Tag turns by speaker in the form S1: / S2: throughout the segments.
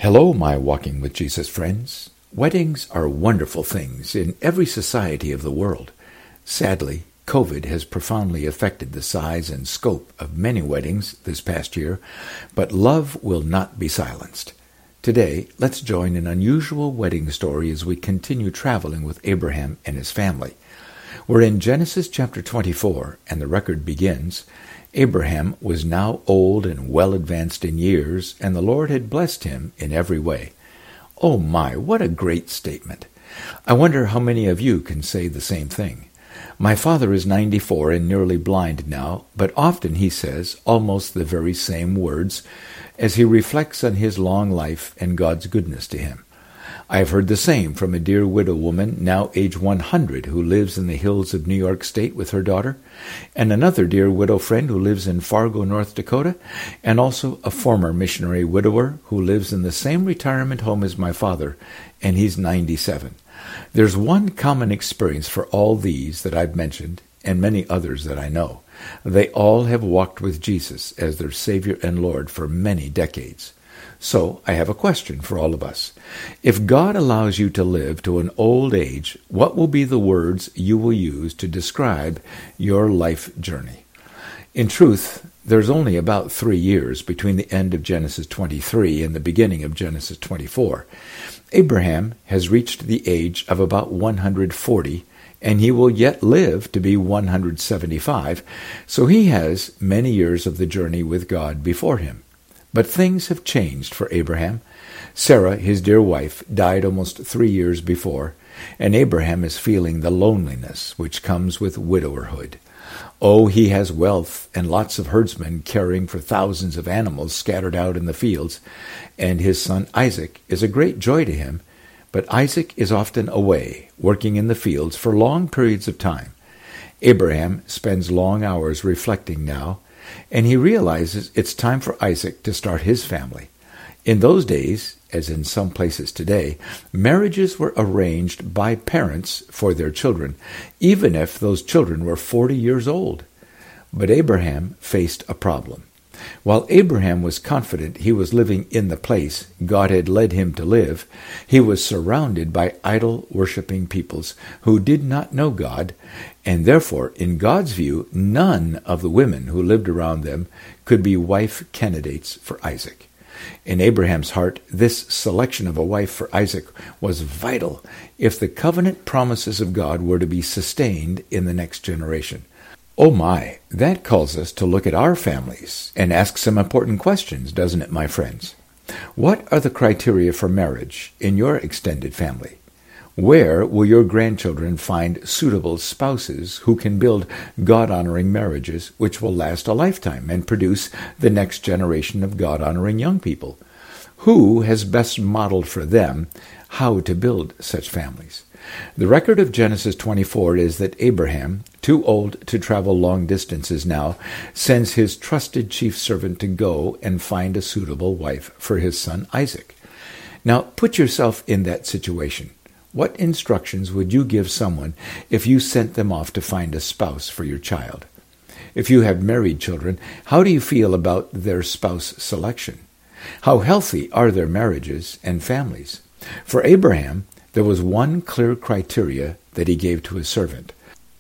S1: Hello, my Walking with Jesus friends. Weddings are wonderful things in every society of the world. Sadly, COVID has profoundly affected the size and scope of many weddings this past year, but love will not be silenced. Today, let's join an unusual wedding story as we continue traveling with Abraham and his family. We're in Genesis chapter 24, and the record begins, Abraham was now old and well advanced in years, and the Lord had blessed him in every way. Oh my, what a great statement. I wonder how many of you can say the same thing. My father is 94 and nearly blind now, but often he says almost the very same words as he reflects on his long life and God's goodness to him. I have heard the same from a dear widow woman, now age 100, who lives in the hills of New York State with her daughter, and another dear widow friend who lives in Fargo, North Dakota, and also a former missionary widower who lives in the same retirement home as my father, and he's 97. There's one common experience for all these that I've mentioned, and many others that I know. They all have walked with Jesus as their Savior and Lord for many decades. So I have a question for all of us. If God allows you to live to an old age, what will be the words you will use to describe your life journey? In truth, there's only about 3 years between the end of Genesis 23 and the beginning of Genesis 24. Abraham has reached the age of about 140, and he will yet live to be 175, so he has many years of the journey with God before him. But things have changed for Abraham. Sarah, his dear wife, died almost 3 years before, and Abraham is feeling the loneliness which comes with widowerhood. Oh, he has wealth and lots of herdsmen caring for thousands of animals scattered out in the fields, and his son Isaac is a great joy to him, but Isaac is often away, working in the fields for long periods of time. Abraham spends long hours reflecting now, and he realizes it's time for Isaac to start his family. In those days, as in some places today, marriages were arranged by parents for their children, even if those children were 40 years old. But Abraham faced a problem. While Abraham was confident he was living in the place God had led him to live, he was surrounded by idol-worshipping peoples who did not know God, and therefore, in God's view, none of the women who lived around them could be wife candidates for Isaac. In Abraham's heart, this selection of a wife for Isaac was vital if the covenant promises of God were to be sustained in the next generation. Oh my, that calls us to look at our families and ask some important questions, doesn't it, my friends? What are the criteria for marriage in your extended family? Where will your grandchildren find suitable spouses who can build God-honoring marriages which will last a lifetime and produce the next generation of God-honoring young people? Who has best modeled for them how to build such families? The record of Genesis 24 is that Abraham, too old to travel long distances now, sends his trusted chief servant to go and find a suitable wife for his son Isaac. Now, put yourself in that situation. What instructions would you give someone if you sent them off to find a spouse for your child? If you have married children, how do you feel about their spouse selection? How healthy are their marriages and families? For Abraham, there was one clear criteria that he gave to his servant.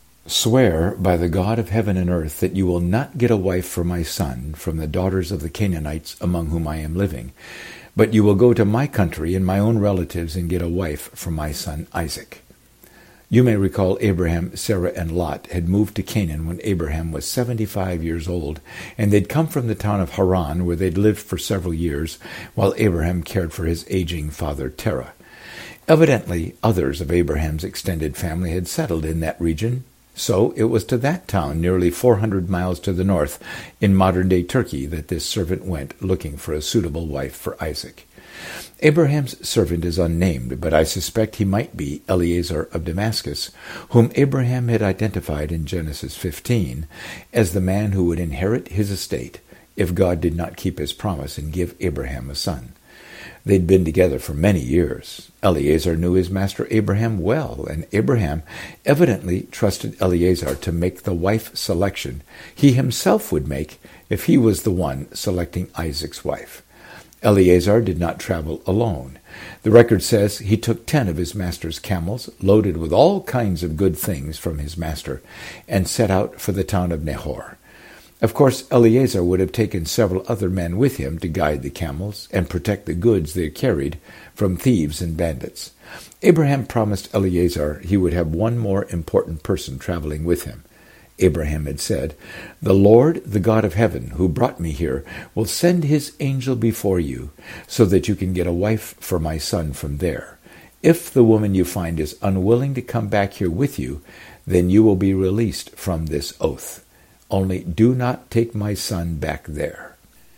S1: Swear by the God of heaven and earth that you will not get a wife for my son from the daughters of the Canaanites among whom I am living, but you will go to my country and my own relatives and get a wife for my son Isaac. You may recall Abraham, Sarah, and Lot had moved to Canaan when Abraham was 75 years old, and they'd come from the town of Haran, where they'd lived for several years, while Abraham cared for his aging father Terah. Evidently, others of Abraham's extended family had settled in that region, so it was to that town, nearly 400 miles to the north, in modern-day Turkey, that this servant went looking for a suitable wife for Isaac. Abraham's servant is unnamed, but I suspect he might be Eliezer of Damascus, whom Abraham had identified in Genesis 15 as the man who would inherit his estate if God did not keep his promise and give Abraham a son. They'd been together for many years. Eliezer knew his master Abraham well, and Abraham evidently trusted Eliezer to make the wife selection he himself would make if he was the one selecting Isaac's wife. Eleazar did not travel alone. The record says he took 10 of his master's camels, loaded with all kinds of good things from his master, and set out for the town of Nahor. Of course, Eleazar would have taken several other men with him to guide the camels and protect the goods they carried from thieves and bandits. Abraham promised Eleazar he would have one more important person traveling with him. Abraham had said, "The Lord, the God of heaven, who brought me here, will send his angel before you, so that you can get a wife for my son from there. If the woman you find is unwilling to come back here with you, then you will be released from this oath. Only do not take my son back there."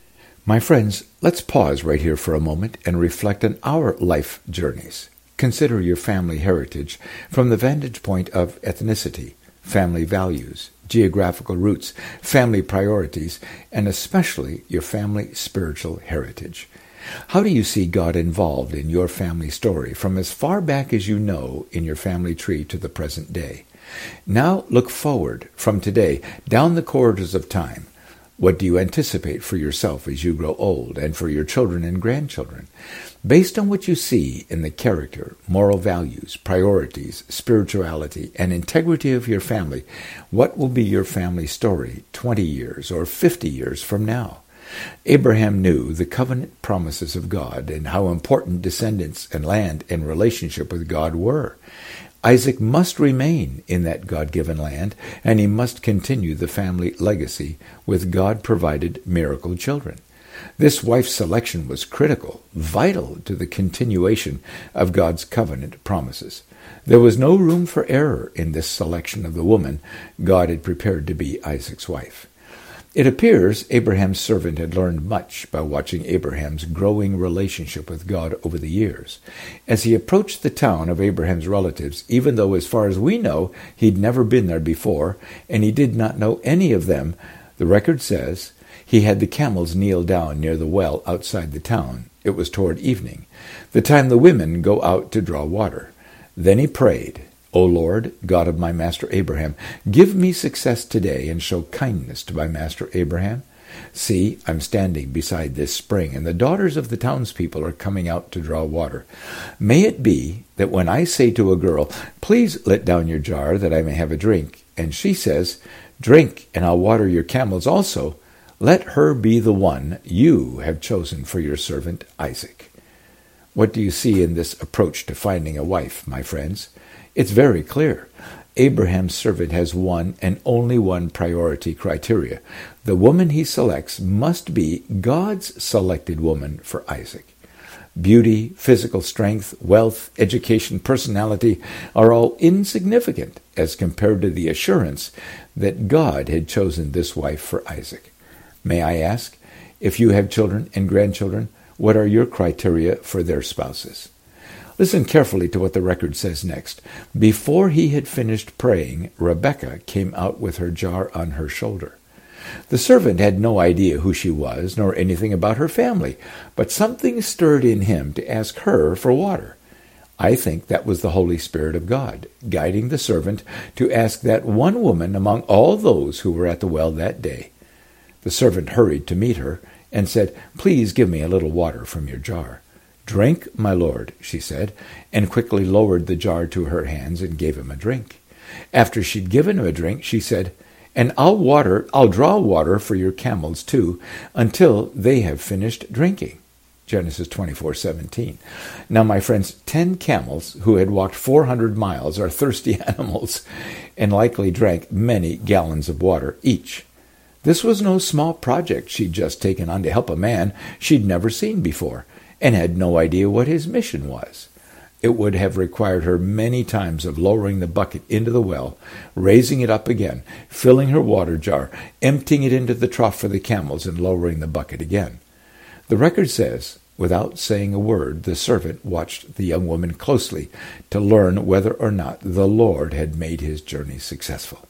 S1: My friends, let's pause right here for a moment and reflect on our life journeys. Consider your family heritage from the vantage point of ethnicity, family values, geographical roots, family priorities, and especially your family spiritual heritage. How do you see God involved in your family story from as far back as you know in your family tree to the present day? Now look forward from today down the corridors of time. What do you anticipate for yourself as you grow old and for your children and grandchildren? Based on what you see in the character, moral values, priorities, spirituality, and integrity of your family, what will be your family story 20 years or 50 years from now? Abraham knew the covenant promises of God and how important descendants and land and relationship with God were. Isaac must remain in that God-given land, and he must continue the family legacy with God-provided miracle children. This wife's selection was critical, vital to the continuation of God's covenant promises. There was no room for error in this selection of the woman God had prepared to be Isaac's wife. It appears Abraham's servant had learned much by watching Abraham's growing relationship with God over the years. As he approached the town of Abraham's relatives, even though as far as we know he'd never been there before, and he did not know any of them, the record says he had the camels kneel down near the well outside the town. It was toward evening, the time the women go out to draw water. Then he prayed, "O Lord, God of my master Abraham, give me success today and show kindness to my master Abraham. See, I'm standing beside this spring, and the daughters of the townspeople are coming out to draw water. May it be that when I say to a girl, 'Please let down your jar that I may have a drink,' and she says, 'Drink, and I'll water your camels also,' let her be the one you have chosen for your servant Isaac." What do you see in this approach to finding a wife, my friends? It's very clear. Abraham's servant has one and only one priority criteria. The woman he selects must be God's selected woman for Isaac. Beauty, physical strength, wealth, education, personality are all insignificant as compared to the assurance that God had chosen this wife for Isaac. May I ask, if you have children and grandchildren, what are your criteria for their spouses? Listen carefully to what the record says next. Before he had finished praying, Rebekah came out with her jar on her shoulder. The servant had no idea who she was, nor anything about her family, but something stirred in him to ask her for water. I think that was the Holy Spirit of God, guiding the servant to ask that one woman among all those who were at the well that day. The servant hurried to meet her and said, "Please give me a little water from your jar." "Drink, my lord," she said, and quickly lowered the jar to her hands and gave him a drink. After she'd given him a drink, she said, "And I'll draw water for your camels too, until they have finished drinking." Genesis 24:17. Now, my friends, 10 camels who had walked 400 miles are thirsty animals and likely drank many gallons of water each. This was no small project she'd just taken on to help a man she'd never seen before, and had no idea what his mission was. It would have required her many times of lowering the bucket into the well, raising it up again, filling her water jar, emptying it into the trough for the camels, and lowering the bucket again. The record says, without saying a word, the servant watched the young woman closely to learn whether or not the Lord had made his journey successful.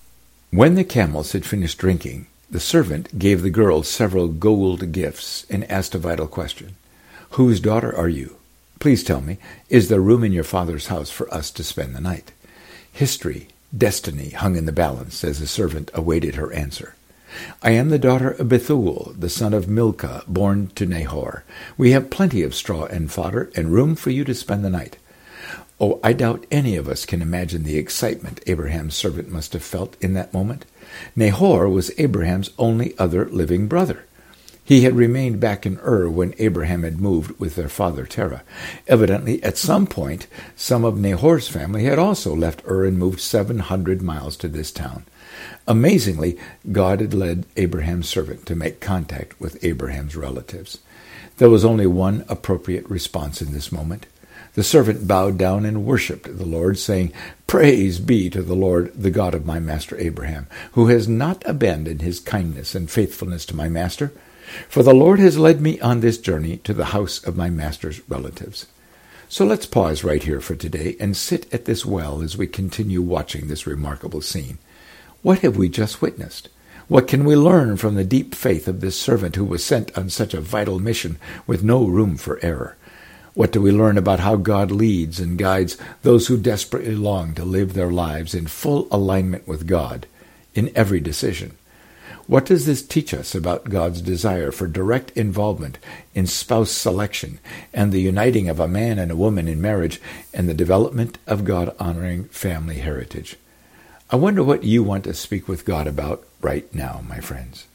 S1: When the camels had finished drinking, the servant gave the girl several gold gifts and asked a vital question. "Whose daughter are you? Please tell me, is there room in your father's house for us to spend the night?" History, destiny hung in the balance as the servant awaited her answer. I am the daughter of Bethuel, the son of Milcah, born to Nahor. We have plenty of straw and fodder, and room for you to spend the night. Oh, I doubt any of us can imagine the excitement Abraham's servant must have felt in that moment. Nahor was Abraham's only other living brother. He had remained back in Ur when Abraham had moved with their father Terah. Evidently, at some point, some of Nahor's family had also left Ur and moved 700 miles to this town. Amazingly, God had led Abraham's servant to make contact with Abraham's relatives. There was only one appropriate response in this moment. The servant bowed down and worshipped the Lord, saying, "Praise be to the Lord, the God of my master Abraham, who has not abandoned his kindness and faithfulness to my master. For the Lord has led me on this journey to the house of my master's relatives." So let's pause right here for today and sit at this well as we continue watching this remarkable scene. What have we just witnessed? What can we learn from the deep faith of this servant who was sent on such a vital mission with no room for error? What do we learn about how God leads and guides those who desperately long to live their lives in full alignment with God in every decision? What does this teach us about God's desire for direct involvement in spouse selection and the uniting of a man and a woman in marriage and the development of God-honoring family heritage? I wonder what you want to speak with God about right now, my friends.